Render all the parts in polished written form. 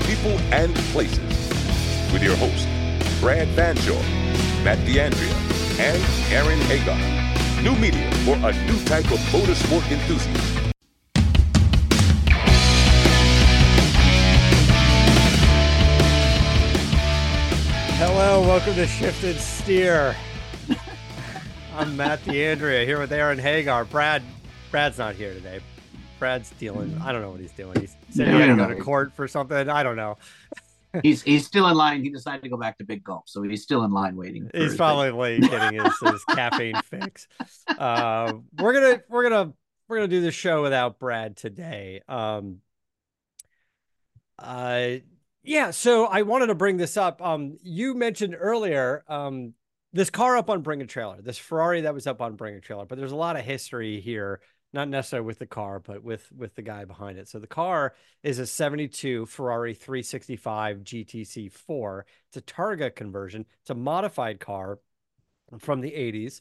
people and places. With your hosts, Brad Fanshawe, Matt D'Andrea, and Aaron Hagar. New media for a new type of motorsport enthusiast. Hello, welcome to Shifted Steer. I'm Matt D'Andrea here with Aaron Hagar. Brad's not here today. Brad's dealing. I don't know what he's doing. He's said he had to go to court for something. I don't know. He's still in line. He decided to go back to Big Gulp, so he's still in line waiting. He's probably getting his caffeine fix. We're gonna do the show without Brad today. Yeah, so I wanted to bring this up. You mentioned earlier this car up on Bring a Trailer, this Ferrari that was up on Bring a Trailer, but there's a lot of history here, not necessarily with the car, but with the guy behind it. So the car is a 72 Ferrari 365 GTC4. It's a Targa conversion. It's a modified car from the 80s.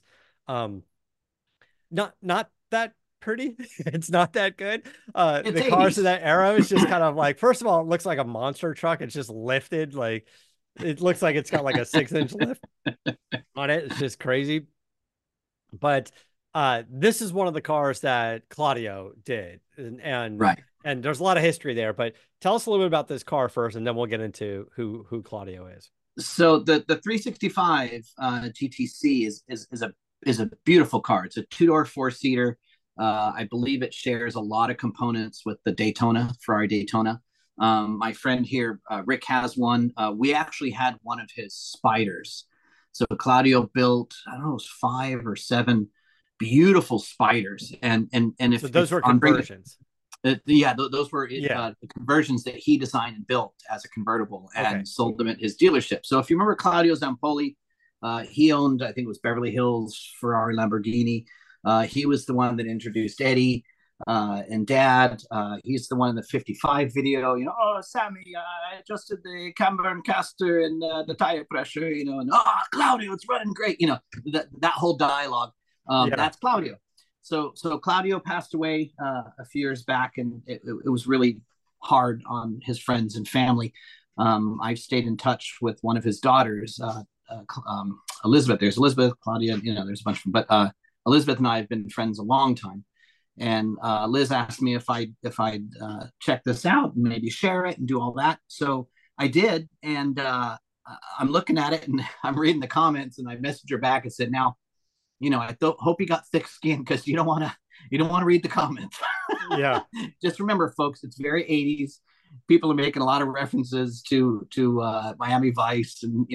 Not that pretty. It's not that good. The cars of that era is just kind of like, first of all, it looks like a monster truck. It's just lifted. Like it looks like it's got like a 6-inch lift on it. It's just crazy. But this is one of the cars that Claudio did. And right. And there's a lot of history there, but tell us a little bit about this car first, and then we'll get into who Claudio is. So the 365 GTC is a beautiful car. It's a 2-door 4-seater. I believe it shares a lot of components with the Daytona, Ferrari Daytona. My friend here, Rick, has one. We actually had one of his Spiders. So Claudio built, I don't know, it was 5 or 7 beautiful Spiders. And if so those were conversions. Those were the conversions that he designed and built as a convertible and sold them at his dealership. So if you remember Claudio Zampoli, he owned, I think it was Beverly Hills, Ferrari, Lamborghini. He was the one that introduced Eddie and Dad. He's the one in the 55 video, oh, Sammy, I adjusted the camber and caster and the tire pressure, and Claudio, it's running great. That whole dialogue. That's Claudio. So Claudio passed away a few years back, and it was really hard on his friends and family. I've stayed in touch with one of his daughters, Elizabeth. There's Elizabeth, Claudia, there's a bunch of them, but Elizabeth and I have been friends a long time. And Liz asked me if I'd check this out and maybe share it and do all that. So I did, and I'm looking at it and I'm reading the comments, and I messaged her back and said, now, I hope you got thick skin, because you don't want to read the comments. Yeah. Just remember, folks, it's very 80s. People are making a lot of references to Miami Vice, and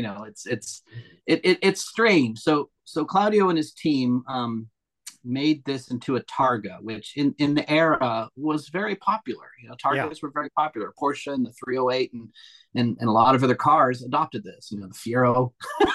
it's strange. So Claudio and his team made this into a Targa, which in the era was very popular. Targas were very popular. Porsche and the 308 and a lot of other cars adopted this. The Fiero.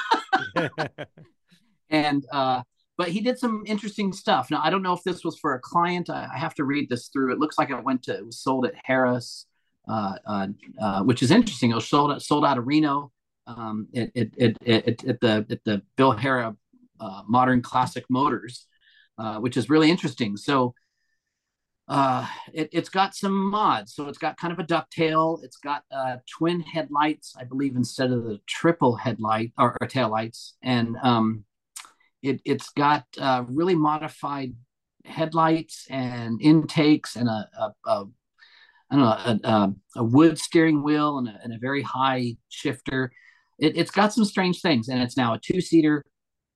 And but he did some interesting stuff. Now, I don't know if this was for a client. I have to read this through. It looks like it was sold at Harris, which is interesting. It was sold out of Reno at the Bill Harrah Modern Classic Motors, which is really interesting. So it's got some mods. So it's got kind of a ducktail. It's got twin headlights, I believe, instead of the triple headlight or tail lights. And it's got really modified headlights and intakes and a wood steering wheel and a very high shifter. It's got some strange things, and it's now a 2-seater.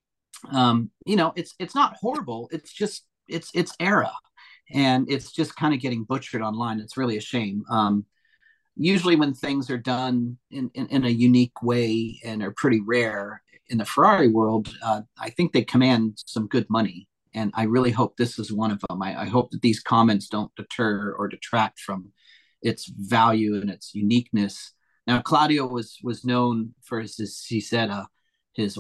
It's not horrible. It's just it's era, and it's just kind of getting butchered online. It's really a shame. Usually when things are done in a unique way and are pretty rare in the Ferrari world, I think they command some good money. And I really hope this is one of them. I hope that these comments don't deter or detract from its value and its uniqueness. Now, Claudio was known for his Cizeta, his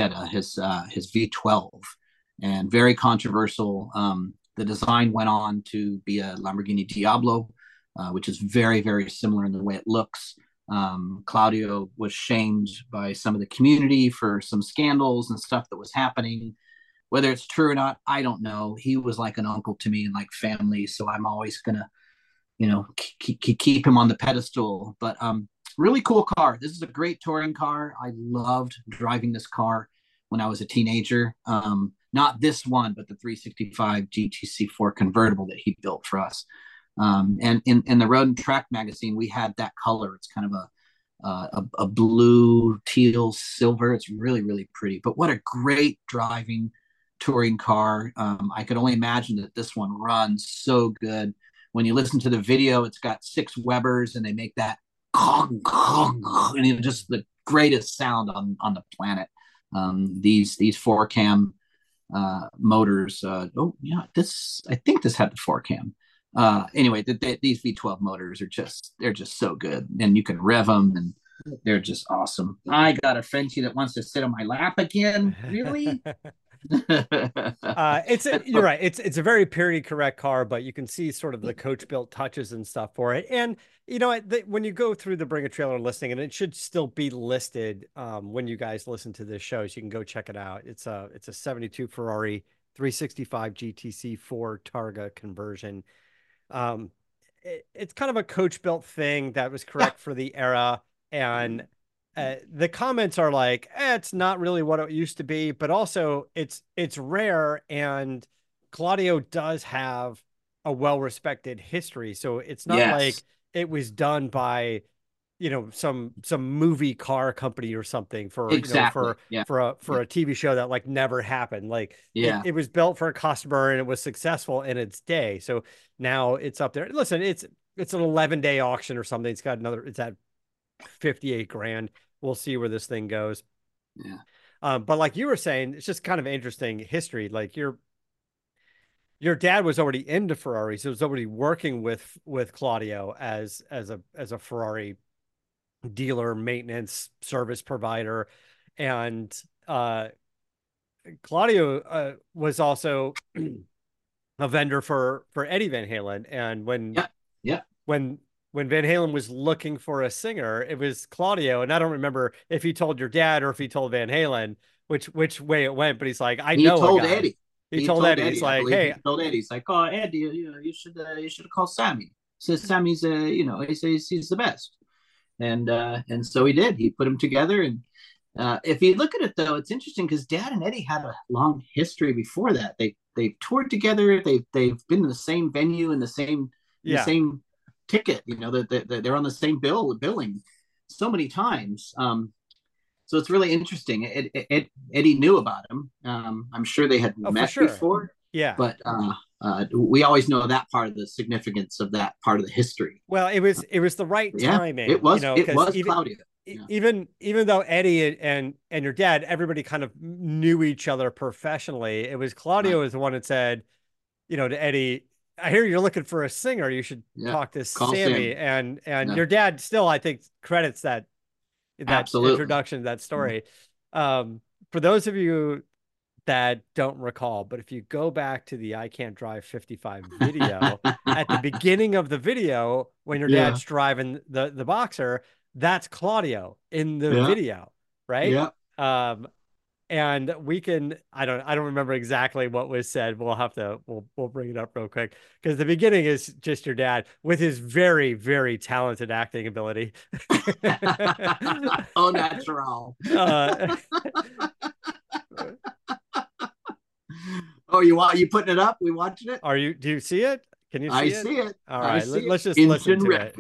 V12, and very controversial. The design went on to be a Lamborghini Diablo, which is very, very similar in the way it looks. Claudio was shamed by some of the community for some scandals and stuff that was happening. Whether it's true or not, I don't know. He was like an uncle to me and like family, so I'm always gonna keep him on the pedestal. But really cool car. This is a great touring car. I loved driving this car when I was a teenager. Not this one, but the 365 GTC4 convertible that he built for us. And in the Road and Track magazine, we had that color. It's kind of a blue, teal, silver. It's really, really pretty. But what a great driving touring car. I could only imagine that this one runs so good. When you listen to the video, it's got 6 Webers, and they make that and just the greatest sound on the planet. These 4-cam motors. I think this had the 4-cam. Anyway, these V12 motors they're just so good, and you can rev them, and they're just awesome. I got a Frenchie that wants to sit on my lap again. Really? You're right. It's a very period correct car, but you can see sort of the coach built touches and stuff for it. And when you go through the Bring a Trailer listing, and it should still be listed when you guys listen to this show, so you can go check it out. It's a 72 Ferrari 365 GTC4 Targa conversion. It's kind of a coach built thing that was correct for the era, and the comments are like, it's not really what it used to be, but also it's rare, and Claudio does have a well-respected history. So it's not like it was done by, some movie car company or something for a TV show that like never happened. Like it was built for a customer, and it was successful in its day. So now it's up there. Listen, it's an 11-day auction or something. It's at 58 grand. We'll see where this thing goes. Yeah. But like you were saying, it's just kind of interesting history. Like your dad was already into Ferrari, so he was already working with Claudio as a Ferrari dealer, maintenance, service provider. And Claudio was also a vendor for Eddie Van Halen. And when Van Halen was looking for a singer, it was Claudio. And I don't remember if he told your dad or if he told Van Halen which way it went, but he's like, he told Eddie. He told Eddie. He's like, hey, he told Eddie. He's like, oh, Eddie, you should have called Sammy. Says Sammy's he says he's the best. And so he did. He put them together. And if you look at it though, it's interesting because Dad and Eddie had a long history before that. They've toured together. They've been in the same venue and the same ticket. They're on the same billing so many times. So it's really interesting. Eddie knew about him. I'm sure they had met before. Yeah, but we always know that part of the significance of that part of the history. Well, it was the right timing. It was Claudio. Even though Eddie and your dad, everybody kind of knew each other professionally, it was Claudio was the one that said, to Eddie, I hear you're looking for a singer. You should talk to Sammy. And your dad still, I think, credits that introduction to that story. For those of you that don't recall, but if you go back to the I Can't Drive 55 video, at the beginning of the video, when your dad's driving the Boxer, that's Claudio in the video, right? Yeah. And we can, I don't remember exactly what was said. We'll bring it up real quick, because the beginning is just your dad with his very, very talented acting ability. Oh, natural. Oh, you putting it up? We watching it? Do you see it? Can you see it? I see it. All right, let's just listen to it.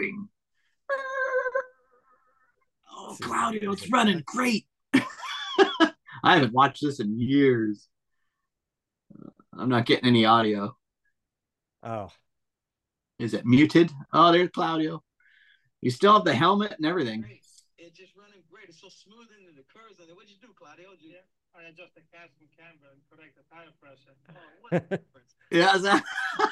Oh, Claudio, it's running great. I haven't watched this in years. I'm not getting any audio. Oh. Is it muted? Oh, there's Claudio. You still have the helmet and everything. It's just running great. It's so smooth into the curves. What'd you do, Claudio? I adjust the casting camber and correct the tire pressure. Oh, what a difference. Yeah. Come on,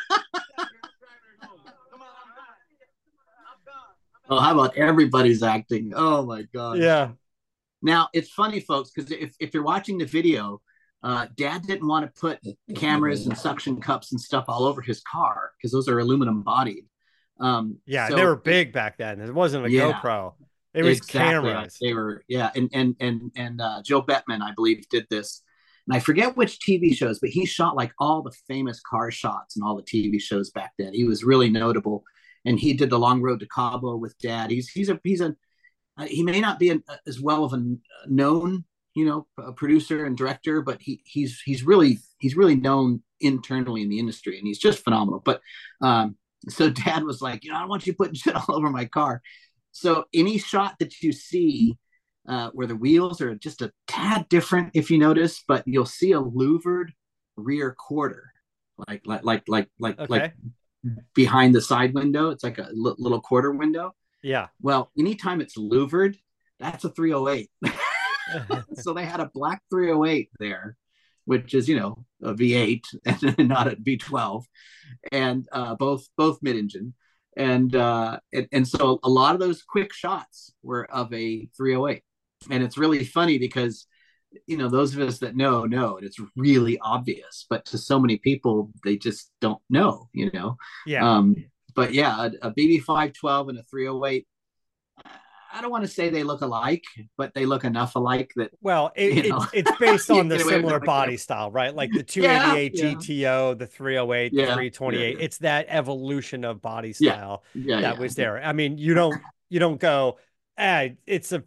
I'm done. Oh, how about everybody's acting? Oh my God. Yeah. Now it's funny, folks, because if you're watching the video, Dad didn't want to put cameras and suction cups and stuff all over his car because those are aluminum bodied. So they were big back then. It wasn't a GoPro. It was cameras. They were, and Joe Bettman, I believe, did this. And I forget which TV shows, but he shot like all the famous car shots and all the TV shows back then. He was really notable. and he did the Long Road to Cabo with Dad. He may not be as well of a known, a producer and director, but he's really known internally in the industry, and he's just phenomenal. But so Dad was like, I don't want you putting shit all over my car. So any shot that you see where the wheels are just a tad different, if you notice, but you'll see a louvered rear quarter, like behind the side window. It's like a little quarter window. Yeah. Well, anytime it's louvered, that's a 308. So they had a black 308 there, which is, a V8 and not a V12, and both mid-engine. And so a lot of those quick shots were of a 308. And it's really funny because, those of us that know, it's really obvious, but to so many people, they just don't know, Yeah. But yeah, a BB512 and a 308, I don't want to say they look alike, but they look enough alike that. Well, it's based on the similar body style, right? Like the 288 GTO, the 308, the 328. It's that evolution of body style that was there. I mean, you don't go, it's the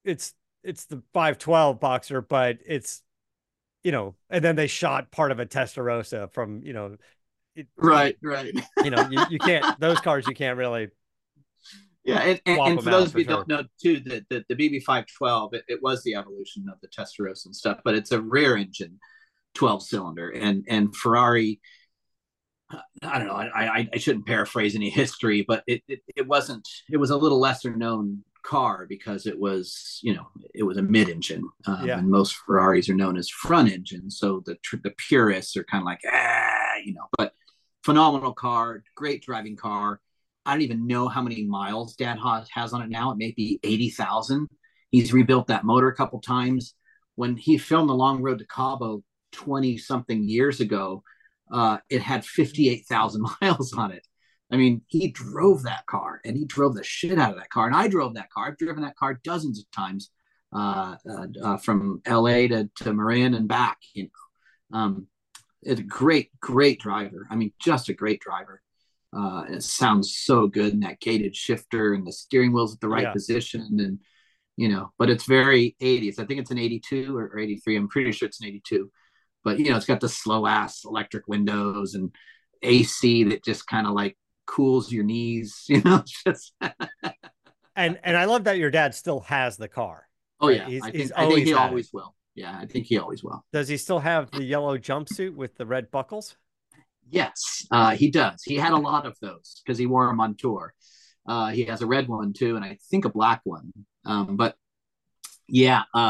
512 Boxer, but it's, and then they shot part of a Testarossa from, right. You can't, those cars, you can't really. Yeah, and for those of you who don't know, too, the BB512, it was the evolution of the Testarossa and stuff, but it's a rear engine 12-cylinder. And Ferrari, I don't know, I shouldn't paraphrase any history, but it was a little lesser known car because it was a mid-engine. And most Ferraris are known as front engine. So the purists are kind of like, but phenomenal car, great driving car. I don't even know how many miles Dad has on it now. It may be 80,000. He's rebuilt that motor a couple times. When he filmed The Long Road to Cabo 20-something years ago, it had 58,000 miles on it. I mean, he drove that car, and he drove the shit out of that car. And I drove that car. I've driven that car dozens of times from L.A. to Marin and back. It's a great, great driver. I mean, just a great driver. It sounds so good in that gated shifter, and the steering wheel's at the right position, and but it's very 80s. I think it's an 82 or 83. I'm pretty sure it's an 82, but it's got the slow ass electric windows and AC that just kind of like cools your knees, just. and I love that your dad still has the car. Oh yeah, I think he always will. Yeah, I think he always will. Does he still have the yellow jumpsuit with the red buckles? Yes, he does. He had a lot of those because he wore them on tour. He has a red one too, and I think a black one. But he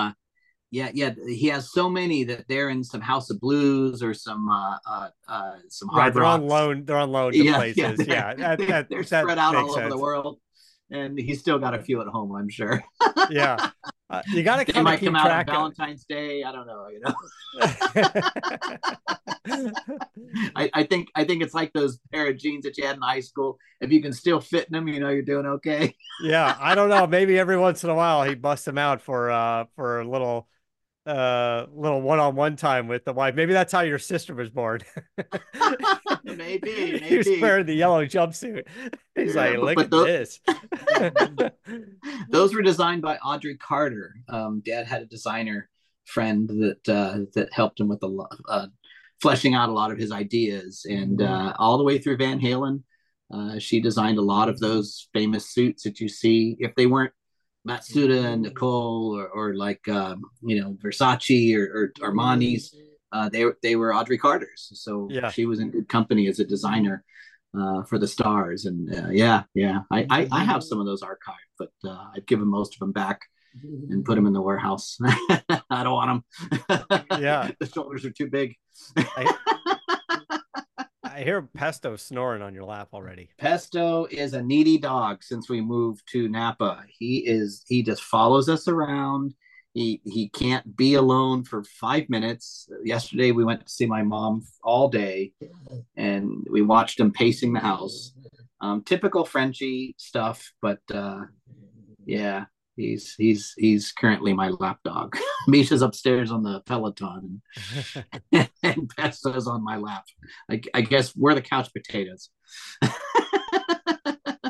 has so many that they're in some House of Blues or some Hard Rock. They're on loan to places. They're spread out all over the world, and he's still got a few at home, I'm sure. Yeah. You got to come out on Valentine's Day. I don't know, I think it's like those pair of jeans that you had in high school. If you can still fit in them, you're doing okay. Yeah, I don't know. Maybe every once in a while he busts them out for a little one-on-one time with the wife. Maybe that's how your sister was born. maybe he was wearing the yellow jumpsuit. He's like, look at this. Those were designed by Audrey Carter. Dad had a designer friend that helped him with fleshing out a lot of his ideas, and all the way through Van Halen, she designed a lot of those famous suits that you see. If they weren't Matsuda and Nicole or like Versace or Armani's, they were Audrey Carter's. So she was in good company as a designer for the stars. And I have some of those archived, but I've given most of them back and put them in the warehouse. I don't want them. Yeah, the shoulders are too big. I hear Pesto snoring on your lap already. Pesto is a needy dog since we moved to Napa. He just follows us around. He can't be alone for 5 minutes. Yesterday we went to see my mom all day, and we watched him pacing the house. Typical Frenchie stuff, but he's currently my lap dog. Misha's upstairs on the Peloton, and Pesto's on my lap. I guess we're the couch potatoes.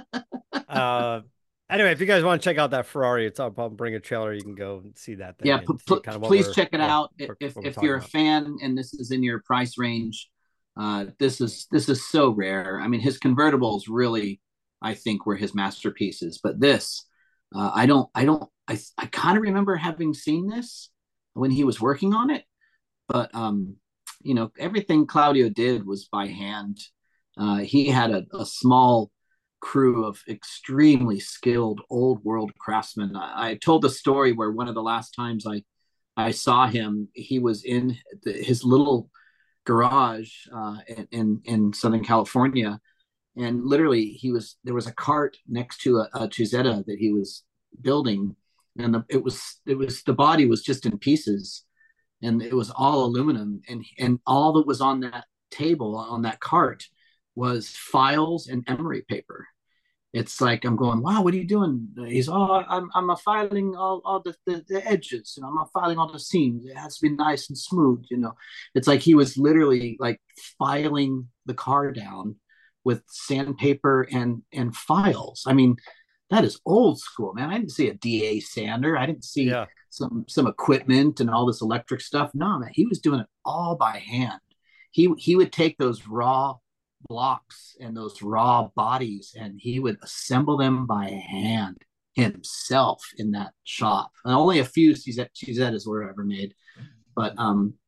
Anyway, if you guys want to check out that Ferrari, it's up on Bring a Trailer. You can go and see that thing. Yeah, kind of please check it out. If you're a fan and this is in your price range, this is so rare. I mean, his convertibles really, I think, were his masterpieces. But this, I kind of remember having seen this when he was working on it. But everything Claudio did was by hand. He had a small crew of extremely skilled old world craftsmen. I told the story where one of the last times I saw him, he was in his little garage in Southern California, and literally there was a cart next to a Chisetta that he was building, and the body was just in pieces, and it was all aluminum, and all that was on that table on that cart was files and emery paper. It's like, I'm going, wow, what are you doing? He's, I'm filing all the edges, and I'm filing all the seams. It has to be nice and smooth, It's like he was literally like filing the car down with sandpaper and files. I mean, that is old school, man. I didn't see a DA sander. I didn't see some equipment and all this electric stuff. No, man, he was doing it all by hand. He would take those raw blocks and those raw bodies, and he would assemble them by hand himself in that shop. And only a few Chisettas were ever made, but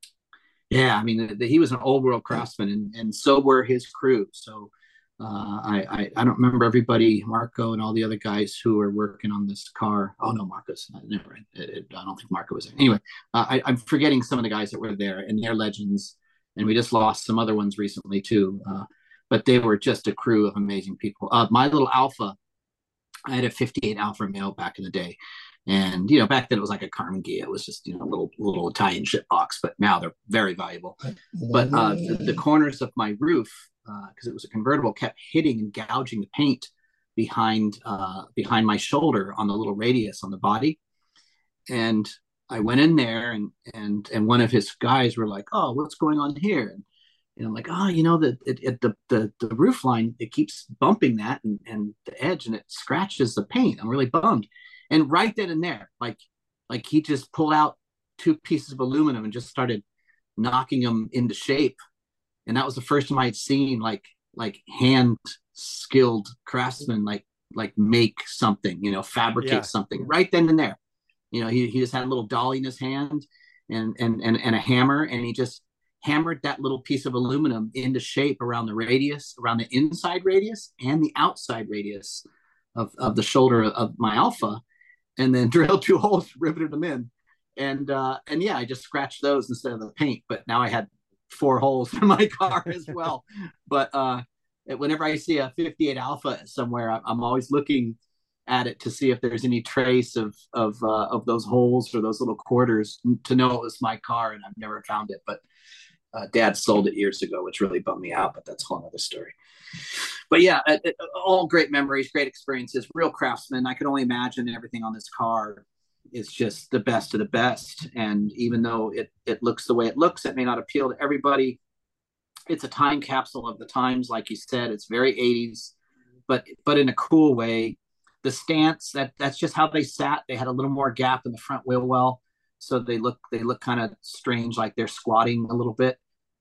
I mean, he was an old world craftsman, and so were his crew. So I don't remember everybody, Marco and all the other guys who were working on this car. Oh no, Marco's never. I don't think Marco was there. Anyway, I'm forgetting some of the guys that were there, and they're legends. And we just lost some other ones recently too. But they were just a crew of amazing people. My little Alfa, I had a 58 Alfa Romeo back in the day. And, back then it was like a Carmen Ghia. It was just, a little Italian shit box, but now they're very valuable. But the corners of my roof, because it was a convertible, kept hitting and gouging the paint behind my shoulder on the little radius on the body. And I went in there, and one of his guys were like, "Oh, what's going on here?" And I'm like, "Oh, the roof line, it keeps bumping that and the edge, and it scratches the paint. I'm really bummed." And right then and there, like he just pulled out 2 pieces of aluminum and just started knocking them into shape. And that was the first time I'd seen like hand skilled craftsmen like make something, fabricate something right then and there. He just had a little dolly in his hand and a hammer, and he just hammered that little piece of aluminum into shape around the radius, around the inside radius and the outside radius of the shoulder of my Alfa, and then drilled 2 holes, riveted them in. And I just scratched those instead of the paint, but now I had 4 holes in my car as well. But whenever I see a 58 Alfa somewhere, I'm always looking at it to see if there's any trace of those holes or those little quarters, to know it was my car, and I've never found it. But Dad sold it years ago, which really bummed me out, but that's a whole other story. But yeah, all great memories, great experiences, real craftsmen. I can only imagine everything on this car is just the best of the best. And even though it looks the way it looks, it may not appeal to everybody. It's a time capsule of the times, like you said. It's very 80s, but in a cool way. The stance, that's just how they sat. They had a little more gap in the front wheel well, so they look kind of strange, like they're squatting a little bit.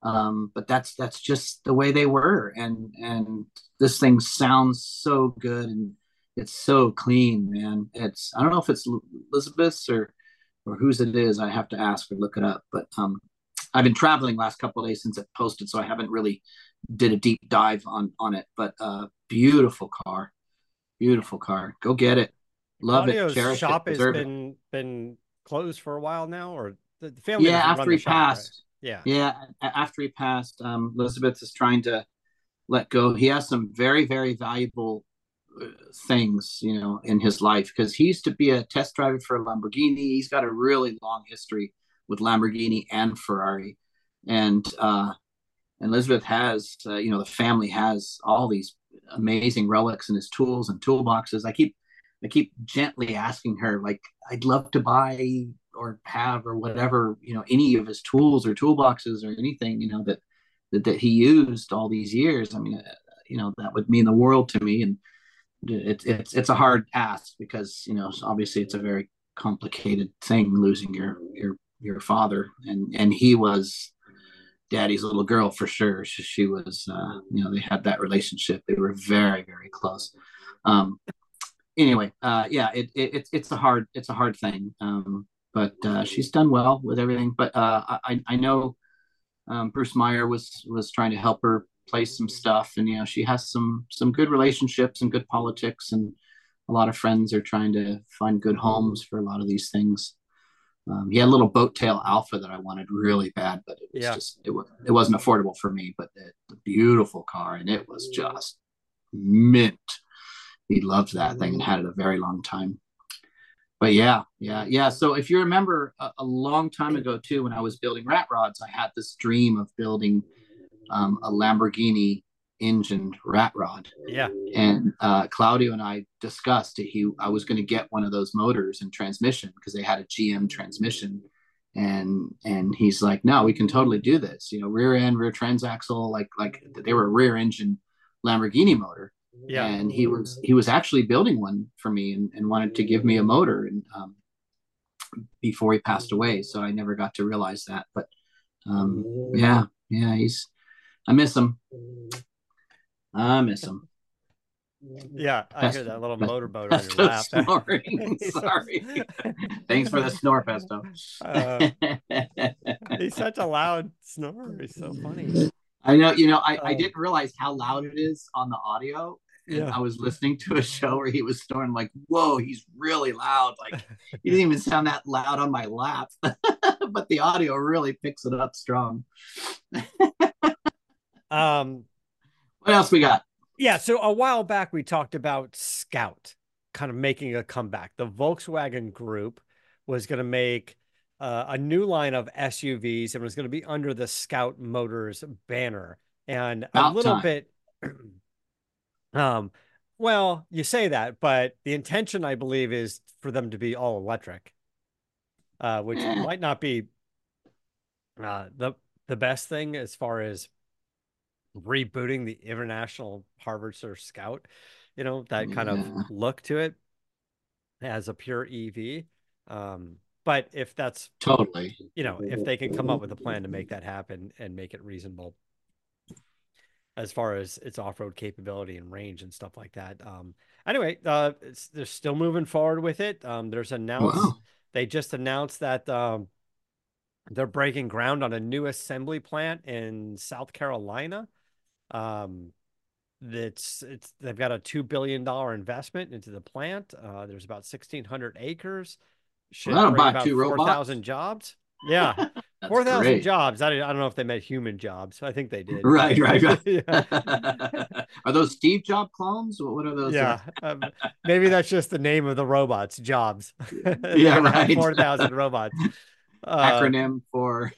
But that's just the way they were, and this thing sounds so good, and it's so clean, man. I don't know if it's Elizabeth's or whose it is. I have to ask or look it up. But I've been traveling last couple of days since it posted, so I haven't really did a deep dive on it. But beautiful car. Beautiful car. Go get it. Love Claudio's it. Cherish shop it. has been closed for a while now, or the family. Yeah, after he passed. Right? Yeah, after he passed, Elizabeth is trying to let go. He has some very, very valuable things, in his life, because he used to be a test driver for a Lamborghini. He's got a really long history with Lamborghini and Ferrari, and Elizabeth has, the family has all these amazing relics in his tools and toolboxes. I keep gently asking her, like, I'd love to buy or have or whatever, any of his tools or toolboxes or anything, that he used all these years. I mean, that would mean the world to me. And it's a hard ask because, you know, obviously it's a very complicated thing losing your father, and he was daddy's little girl for sure. She was, you know, they had that relationship. They were very, very close. Anyway, yeah, it's a hard thing. But she's done well with everything. But I know Bruce Meyer was trying to help her place some stuff, and you know, she has some good relationships and good politics, and a lot of friends are trying to find good homes for a lot of these things. He had a little boat tail Alpha that I wanted really bad, but it was just it wasn't affordable for me. But the beautiful car, and it was just mint. He loved that thing and had it a very long time. But yeah. So if you remember a long time ago too, when I was building rat rods, I had this dream of building a Lamborghini engined rat rod. Yeah. And Claudio and I discussed I was going to get one of those motors and transmission because they had a GM transmission. And he's like, no, we can totally do this. You know, rear end, rear transaxle, like they were a rear engine Lamborghini motor. Yeah. And he was actually building one for me and wanted to give me a motor, and before he passed away. So I never got to realize that. But yeah, I miss him. Yeah, I hear that little motorboat on your lap. Snoring. Sorry. Thanks for the snore, Pesto. He's such a loud snorer. He's so funny. I know. You know, I didn't realize how loud it is on the audio. Yeah. I was listening to a show where he was snoring, like, whoa, he's really loud. Like, he didn't even sound that loud on my lap, but the audio really picks it up strong. What else we got? Yeah, so a while back we talked about Scout kind of making a comeback. The Volkswagen Group was going to make a new line of SUVs, and was going to be under the Scout Motors banner. And About a little time. bit, well, you say that, but the intention, I believe, is for them to be all electric, which might not be the best thing as far as rebooting the International Harvester Scout, you know, that kind of look to it as a pure EV. But if that's totally, you know, if they can come up with a plan to make that happen and make it reasonable as far as its off-road capability and range and stuff like that. Anyway, they're still moving forward with it. They just announced that they're breaking ground on a new assembly plant in South Carolina. They've got a $2 billion investment into the plant. There's about 1,600 acres. Should bring about 4,000 jobs. Yeah. 4,000 jobs. I don't know if they meant human jobs. I think they did. Right. Are those Steve Jobs clones? What are those? Yeah. Maybe that's just the name of the robots, Jobs. Yeah, right. 4,000 robots. Acronym for...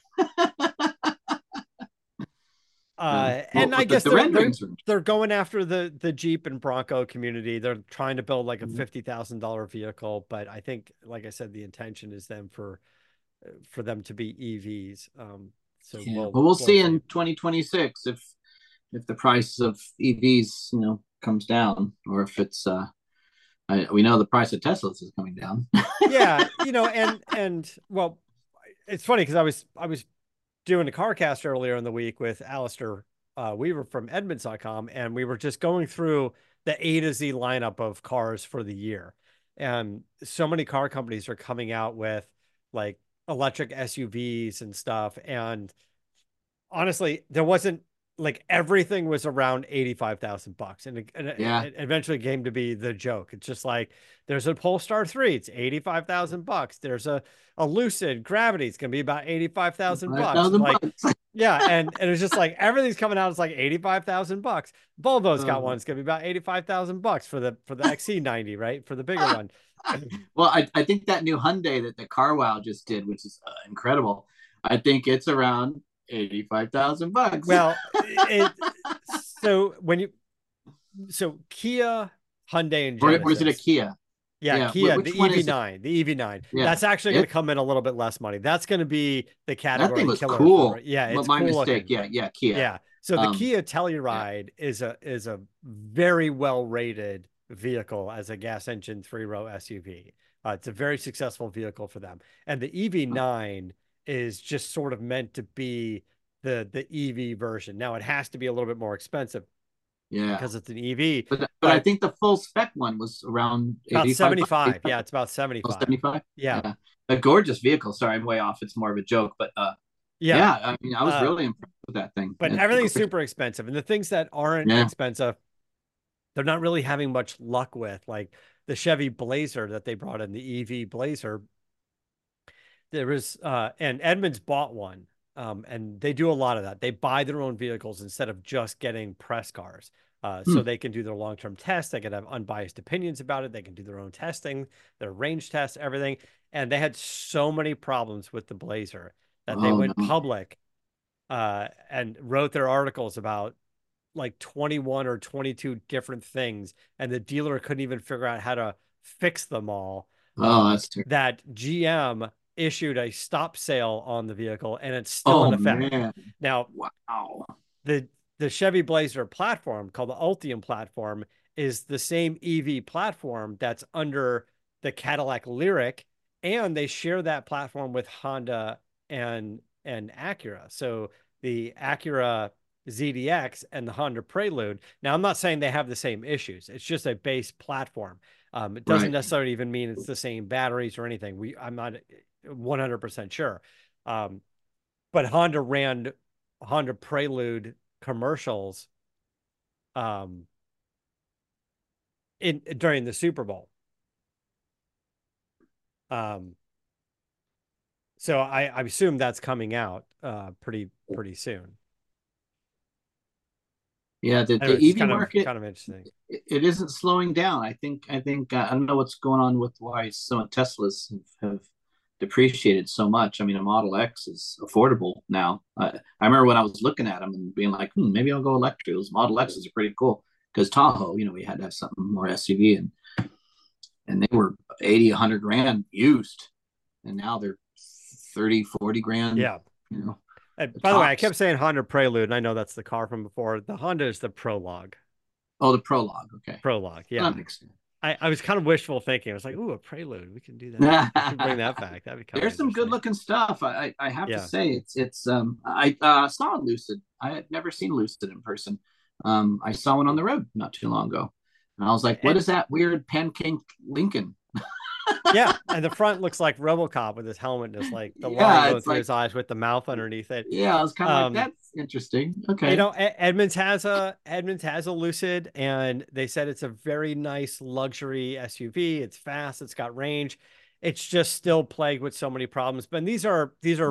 and I guess they're going after the Jeep and Bronco community. They're trying to build like a $50,000 vehicle, but I think, like I said, the intention is for them to be EVs. So yeah. We'll see in 2026 if the price of EVs, you know, comes down, or if it's we know the price of Teslas is coming down. Yeah, you know, and well, it's funny because I was doing a CarCast earlier in the week with Alistair Weaver from Edmunds.com, and we were just going through the A to Z lineup of cars for the year. And so many car companies are coming out with like electric SUVs and stuff. And honestly, there wasn't like everything was around $85,000, and it eventually came to be the joke. It's just like there's a Polestar 3, it's $85,000. There's a Lucid Gravity, it's gonna be about $85,000. Like, yeah, and it's just like everything's coming out. It's like $85,000. Volvo's got one. It's gonna be about $85,000 for the XC90, right? For the bigger one. Well, I think that new Hyundai that the CarWow just did, which is incredible. I think it's around $85,000. Well, so Kia, Hyundai, and Genesis. Or is it a Kia? Yeah, Kia, the EV9. The EV9. Yeah. That's actually going to come in a little bit less money. That's going to be the category. That thing was killer. cool. Yeah, it's my cool mistake. Looking. Kia. Yeah. So the Kia Telluride is a very well rated vehicle as a gas engine 3-row SUV. It's a very successful vehicle for them. And the EV9 is just sort of meant to be the EV version. Now it has to be a little bit more expensive. Yeah, because it's an EV. But I think the full spec one was around about 75. Yeah, it's about 75. 75. Yeah. A gorgeous vehicle. Sorry, I'm way off. It's more of a joke, but yeah. I mean, I was really impressed with that thing. But everything's super expensive, and the things that aren't expensive, they're not really having much luck with. Like the Chevy Blazer that they brought in, the EV Blazer. There was, and Edmunds bought one. And they do a lot of that. They buy their own vehicles instead of just getting press cars. So they can do their long-term tests. They can have unbiased opinions about it. They can do their own testing, their range tests, everything. And they had so many problems with the Blazer that they went public and wrote their articles about like 21 or 22 different things. And the dealer couldn't even figure out how to fix them all. That's true. That GM issued a stop sale on the vehicle, and it's still in effect. Man. Now, wow. The Chevy Blazer platform, called the Ultium platform, is the same EV platform that's under the Cadillac Lyriq, and they share that platform with Honda and Acura. So the Acura ZDX and the Honda Prelude. Now, I'm not saying they have the same issues. It's just a base platform. It doesn't necessarily even mean it's the same batteries or anything. I'm not 100% sure. But Honda ran Honda Prelude commercials during the Super Bowl. So I assume that's coming out pretty soon. Yeah, the EV market kind of interesting. It isn't slowing down. I think I don't know what's going on with why some Teslas have depreciated so much. I mean, a Model X is affordable now. I remember when I was looking at them and being like, maybe I'll go electric. Those Model X's are pretty cool because Tahoe, we had to have something more SUV, and they were 80, 100 grand used, and now they're 30, 40 grand. Yeah. By the way, I kept saying Honda Prelude, and I know that's the car from before. The Honda is the Prologue. Oh, the Prologue. Okay. Prologue. Yeah. That makes sense. I was kind of wishful thinking. I was like, "Ooh, a Prelude. We can do that. We can bring that back. That'd be kind There's some good looking stuff. I have to say it's I saw a Lucid. I had never seen Lucid in person. I saw one on the road not too long ago, and I was like, "What is that weird pancake Lincoln?" Yeah, and the front looks like RoboCop with his helmet, just like the line going through his eyes with the mouth underneath it. Yeah, I was kind of like, that's interesting. Okay, Edmunds has a Lucid, and they said it's a very nice luxury SUV. It's fast, it's got range. It's just still plagued with so many problems. But these are these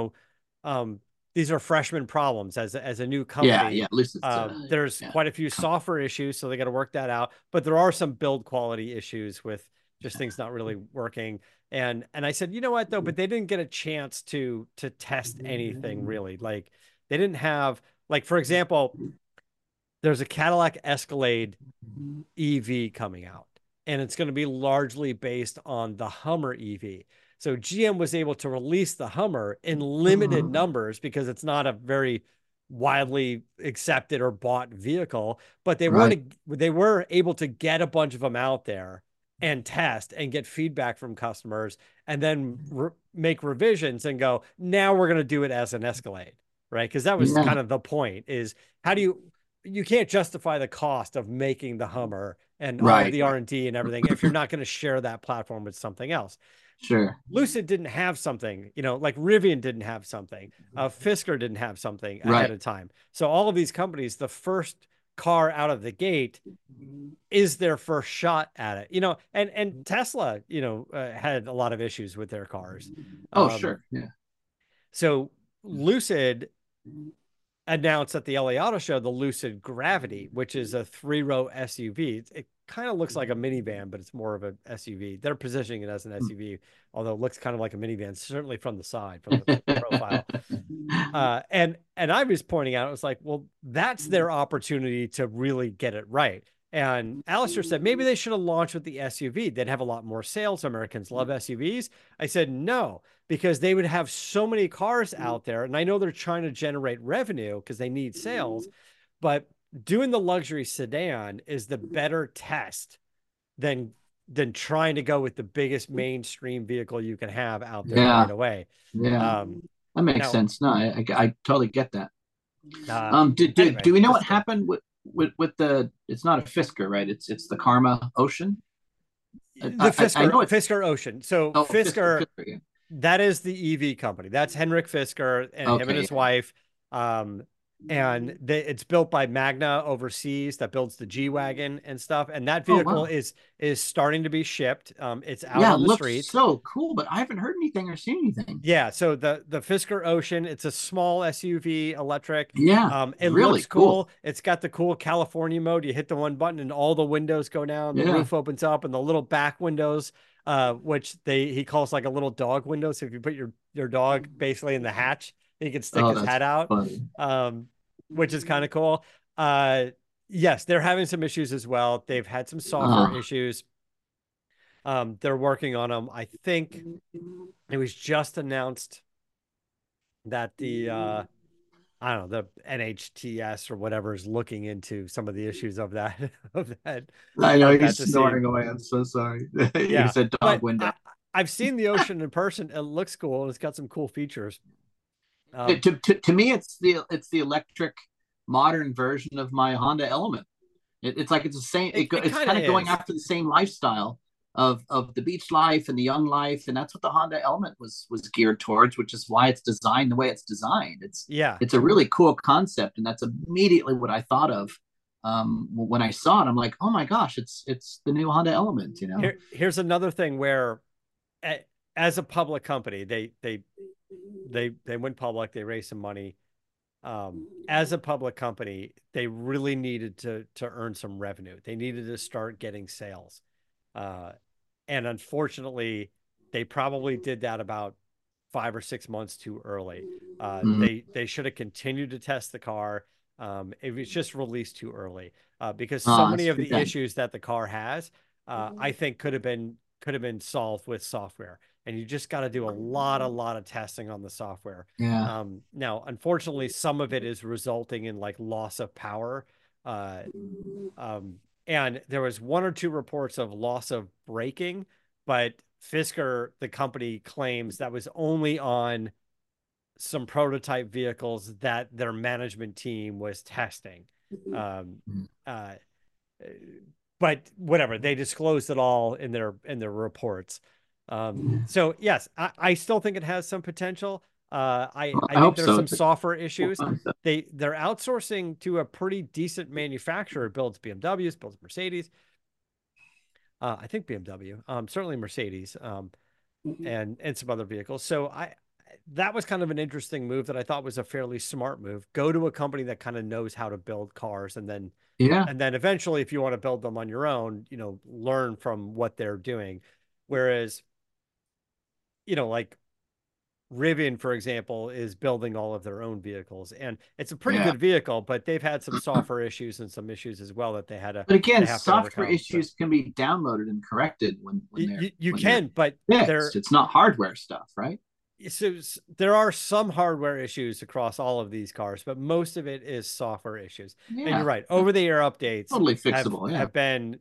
are freshman problems as a new company. Yeah. Lucid's, there's quite a few software issues, so they got to work that out. But there are some build quality issues with just things not really working. And I said, you know what though, but they didn't get a chance to test anything really. Like they didn't have, like, for example, there's a Cadillac Escalade EV coming out, and it's going to be largely based on the Hummer EV. So GM was able to release the Hummer in limited numbers because it's not a very widely accepted or bought vehicle, but they were able to get a bunch of them out there and test and get feedback from customers, and then make revisions and go, now we're going to do it as an Escalade, right? Because that was kind of the point, is how do you can't justify the cost of making the Hummer and all of the R&D and everything if you're not going to share that platform with something else. Sure. Lucid didn't have something, like Rivian didn't have something, Fisker didn't have something ahead of time. So all of these companies, the first car out of the gate is their first shot at it, and Tesla, had a lot of issues with their cars. Sure. Yeah. So Lucid announced at the LA Auto Show the Lucid Gravity, which is a 3-row SUV. It kind of looks like a minivan, but it's more of an SUV. They're positioning it as an SUV, although it looks kind of like a minivan, certainly from the side, from the profile. And I was pointing out, it was like, well, that's their opportunity to really get it right. And Alistair said, maybe they should have launched with the SUV. They'd have a lot more sales. Americans love SUVs. I said, no, because they would have so many cars out there. And I know they're trying to generate revenue because they need sales, but doing the luxury sedan is the better test than trying to go with the biggest mainstream vehicle you can have out there right away. Yeah, that makes sense. No, I totally get that. Anyway, do we know what happened with the? It's not a Fisker, right? It's the Karma Ocean. The Fisker Ocean. So Fisker, yeah. That is the EV company. That's Henrik Fisker and him and his wife. And it's built by Magna overseas that builds the G-Wagon and stuff. And that vehicle is starting to be shipped. It's out on the streets. So cool, but I haven't heard anything or seen anything. Yeah. So the Fisker Ocean, it's a small SUV electric. Yeah. It really looks cool. It's got the cool California mode. You hit the one button and all the windows go down. The roof opens up and the little back windows, which he calls like a little dog window. So if you put your dog basically in the hatch, he can stick his head out, which is kind of cool. Yes, they're having some issues as well. They've had some software issues. They're working on them. I think it was just announced that the I don't know, the NHTS or whatever is looking into some of the issues of that. I know he's snoring away. I'm so sorry. Yeah, you said dog window. I've seen the Ocean in person. It looks cool and it's got some cool features. To me, it's the electric modern version of my Honda Element. It's like it's the same. It's kind of going after the same lifestyle of the beach life and the young life, and that's what the Honda Element was geared towards, which is why it's designed the way it's designed. It's a really cool concept, and that's immediately what I thought of when I saw it. I'm like, oh my gosh, it's the new Honda Element. You know, here's another thing where, as a public company, they went public, they raised some money. As a public company, they really needed to earn some revenue. They needed to start getting sales. And unfortunately, they probably did that about 5 or 6 months too early. They should have continued to test the car. It was just released too early because so many of the issues that the car has, I think could have been solved with software. And you just got to do a lot of testing on the software. Yeah. Now, unfortunately, some of it is resulting in like loss of power. And there was 1 or 2 reports of loss of braking, but Fisker, the company, claims that was only on some prototype vehicles that their management team was testing. But whatever, they disclosed it all in their reports. So yes, I still think it has some potential. I think there's some software issues. They're outsourcing to a pretty decent manufacturer. It builds BMWs, builds Mercedes. I think BMW, certainly Mercedes, and some other vehicles. So that was kind of an interesting move that I thought was a fairly smart move. Go to a company that kind of knows how to build cars, and then eventually, if you want to build them on your own, learn from what they're doing. Whereas, like Rivian, for example, is building all of their own vehicles, and it's a pretty good vehicle, but they've had some software issues and some issues as well that they had to. But again, software issues can be downloaded and corrected when you can, but it's not hardware stuff, right? So there are some hardware issues across all of these cars, but most of it is software issues. And you're right, over-the-air updates totally fixable. Have been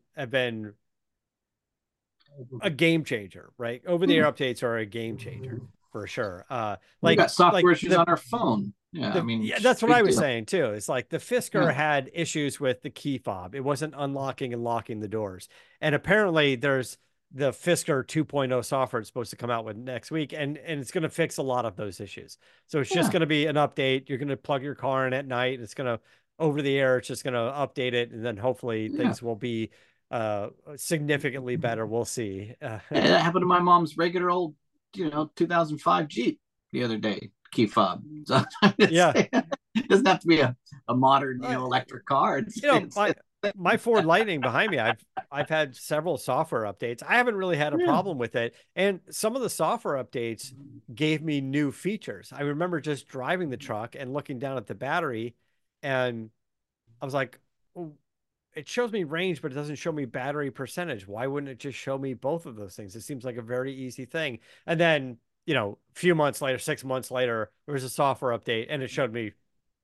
a game changer, right? Over-the-air updates are a game changer for sure. We got software issues on our phone. That's what I was saying too. It's like the Fisker had issues with the key fob. It wasn't unlocking and locking the doors. And apparently there's the Fisker 2.0 software it's supposed to come out with next week, and it's going to fix a lot of those issues. So it's just going to be an update. You're going to plug your car in at night. It's going to over the air. It's just going to update it, and then hopefully things will be significantly better. We'll see. That happened to my mom's regular old 2005 Jeep the other day, key fob. So it doesn't have to be a modern electric car. My Ford Lightning behind me, I've had several software updates. I haven't really had a problem with it, and some of the software updates gave me new features. I remember just driving the truck and looking down at the battery, and I was like, it shows me range, but it doesn't show me battery percentage. Why wouldn't it just show me both of those things? It seems like a very easy thing. And then, a few months later, 6 months later, there was a software update and it showed me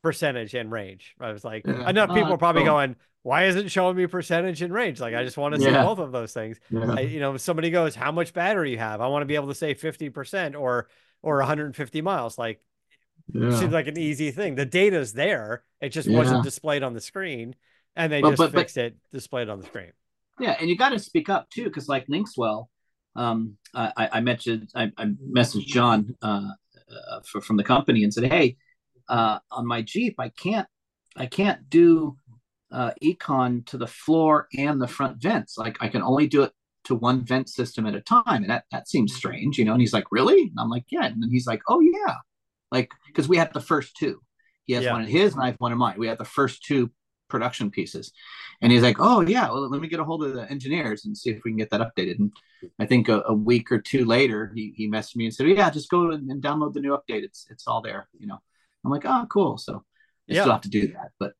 percentage and range. I was like, enough people are probably going, why isn't it showing me percentage and range? Like, I just want to see both of those things. If somebody goes, how much battery you have? I want to be able to say 50% or 150 miles. Like, seems like an easy thing. The data's there. It just wasn't displayed on the screen, and they fixed it, displayed on the screen. Yeah, and you got to speak up too, because like Linkswell, I messaged John from the company and said, hey, on my Jeep, I can't do econ to the floor and the front vents. Like I can only do it to one vent system at a time, and that seems strange, And he's like, really? And I'm like, yeah. And then he's like, oh yeah, like because we had the first two. He has one of his, and I have one of mine. We had the first two production pieces, and he's like, oh yeah, well, let me get a hold of the engineers and see if we can get that updated. And I think a week or two later, he messaged me and said, yeah, just go and download the new update. It's all there. I'm like, oh, cool. So I still have to do that, but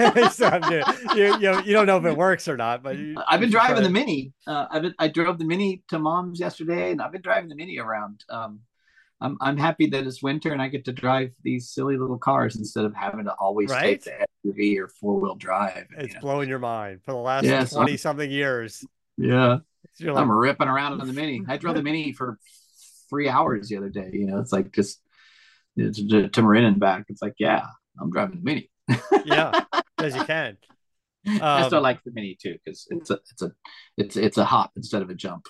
you don't know if it works or not. But I've been driving the Mini. I drove the Mini to Mom's yesterday, and I've been driving the Mini around. I'm happy that it's winter and I get to drive these silly little cars instead of having to always take the SUV or 4-wheel drive. It's blowing your mind for the last 20 something years. Yeah, I'm ripping around on the Mini. I drove the Mini for 3 hours the other day. It's like just to Marin and back. It's like, yeah, I'm driving the Mini. Yeah, as you can. I still like the Mini too because it's a hop instead of a jump.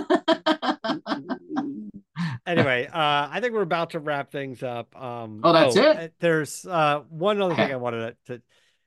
Anyway, I think we're about to wrap things up. That's it. There's one other thing I wanted to.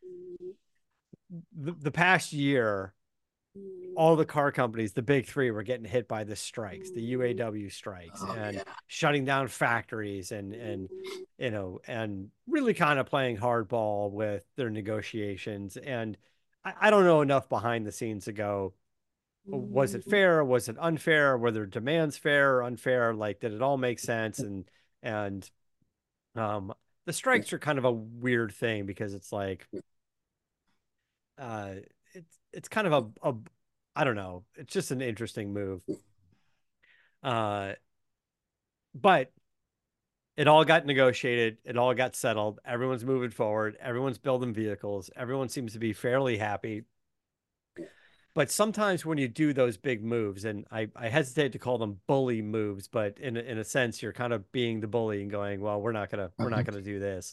The past year, all the car companies, the big three, were getting hit by the strikes, the UAW strikes, shutting down factories, and really kind of playing hardball with their negotiations. And I don't know enough behind the scenes to go, was it fair? Was it unfair? Were their demands fair or unfair? Like, did it all make sense? And the strikes are kind of a weird thing because it's like, it's kind of a I don't know. It's just an interesting move. But it all got negotiated. It all got settled. Everyone's moving forward. Everyone's building vehicles. Everyone seems to be fairly happy. But sometimes when you do those big moves, and I hesitate to call them bully moves, but in a sense, you're kind of being the bully and going, well, we're not gonna do this.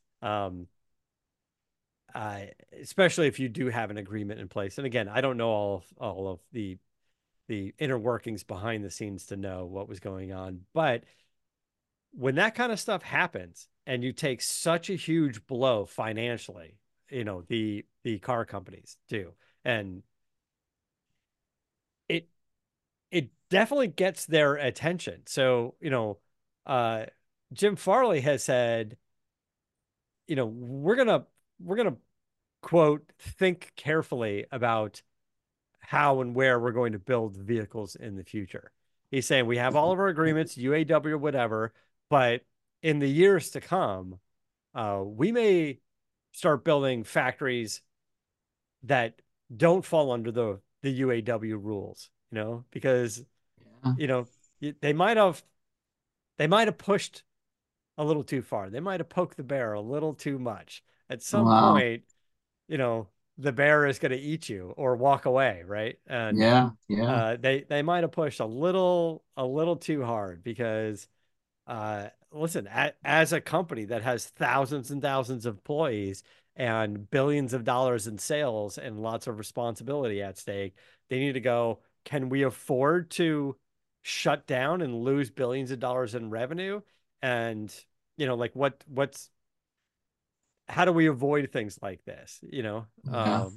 Especially if you do have an agreement in place. And again, I don't know all of the inner workings behind the scenes to know what was going on. But when that kind of stuff happens and you take such a huge blow financially, the car companies do, and it definitely gets their attention. So, Jim Farley has said, we're going to quote, think carefully about how and where we're going to build vehicles in the future. He's saying we have all of our agreements, UAW, whatever, but in the years to come, we may start building factories that don't fall under the UAW rules, because, they might have pushed a little too far. They might have poked the bear a little too much. At some point, the bear is going to eat you or walk away, right? And they might have pushed a little too hard because, listen, as a company that has thousands and thousands of employees and billions of dollars in sales and lots of responsibility at stake, they need to go, can we afford to shut down and lose billions of dollars in revenue? And, how do we avoid things like this? Well,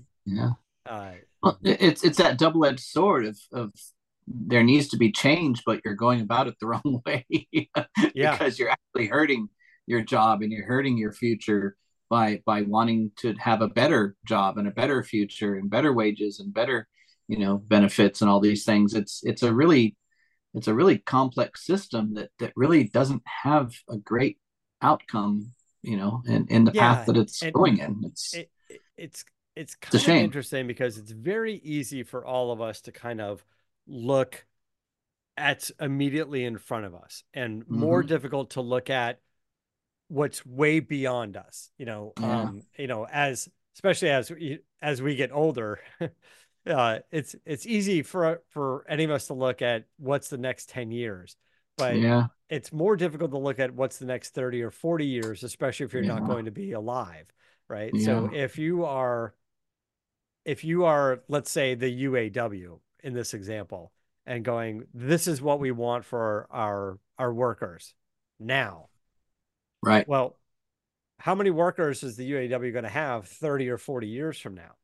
it's that double-edged sword of there needs to be change, but you're going about it the wrong way because you're actually hurting your job and you're hurting your future by wanting to have a better job and a better future and better wages and better, benefits and all these things. It's a really complex system that really doesn't have a great outcome, in the path that it's going in. It's kind of interesting because it's very easy for all of us to kind of look at immediately in front of us and more difficult to look at what's way beyond us, especially as we get older, it's easy for any of us to look at what's the next 10 years, but it's more difficult to look at what's the next 30 or 40 years, especially if you're not going to be alive. Right. Yeah. So if you are, let's say the UAW in this example, and going, this is what we want for our workers now. Right. Well, how many workers is the UAW going to have 30 or 40 years from now?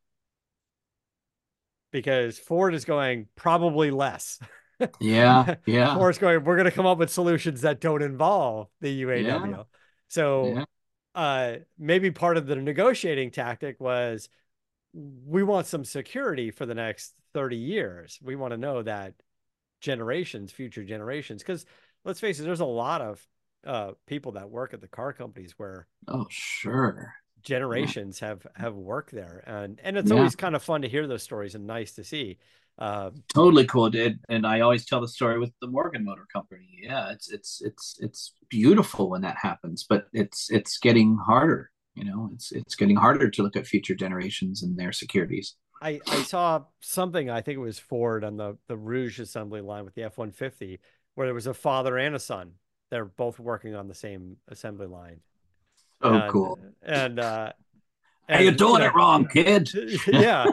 Because Ford is going probably less. Yeah. Ford's going, we're going to come up with solutions that don't involve the UAW. Yeah. So maybe part of the negotiating tactic was, we want some security for the next 30 years. We want to know that future generations, because let's face it, there's a lot of people that work at the car companies where generations have worked there, and it's always kind of fun to hear those stories and nice to see. Totally cool, dude. And I always tell the story with the Morgan Motor Company. Yeah, it's beautiful when that happens, but it's getting harder. It's getting harder to look at future generations and their securities. I saw something, I think it was Ford on the Rouge assembly line with the F-150, where there was a father and a son. They're both working on the same assembly line. Oh, cool. And you're doing it wrong, kid. Yeah.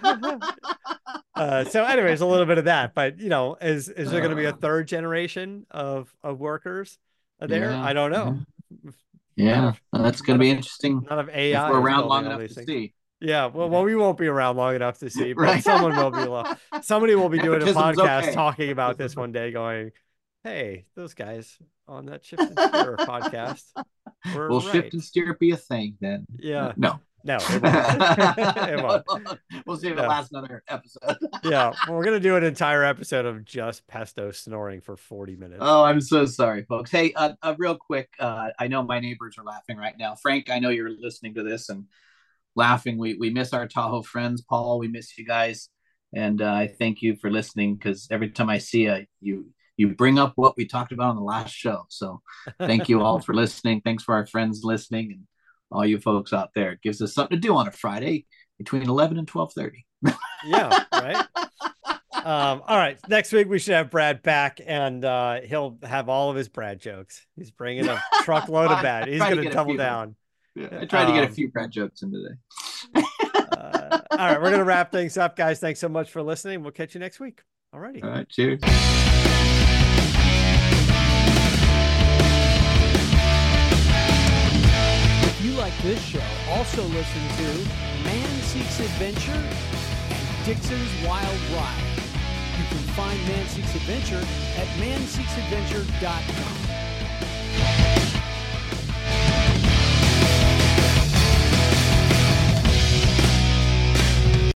So anyways, a little bit of that, but is there going to be a third generation of workers there? I don't know. Yeah, that's going to be interesting. None of AI. If we're around long enough to see. Yeah, well, we won't be around long enough to see, but someone will be. Somebody will be doing a podcast talking about this one day, going, "Hey, those guys on that Shift and Steer podcast will Shift and Steer be a thing then?" Yeah. No, it won't. It won't. We'll see if it lasts another episode. Yeah, we're gonna do an entire episode of just Pesto snoring for 40 minutes. Oh, I'm so sorry, folks. Hey, real quick, I know my neighbors are laughing right now. Frank, I know you're listening to this and laughing. We miss our Tahoe friends. Paul, we miss you guys, and I thank you for listening, because every time I see you bring up what we talked about on the last show. So thank you all for listening. Thanks for our friends listening, and all you folks out there. It gives us something to do on a Friday between 11 and 12:30. Yeah, right. All right, next week we should have Brad back, and he'll have all of his Brad jokes. He's bringing a truckload of Brad. He's going to double down. Yeah, I tried to get a few Brad jokes in today. All right, we're going to wrap things up, guys. Thanks so much for listening. We'll catch you next week. All righty. All right, cheers. If you like this show, also listen to Man Seeks Adventure and Dixon's Wild Ride. You can find Man Seeks Adventure at manseeksadventure.com.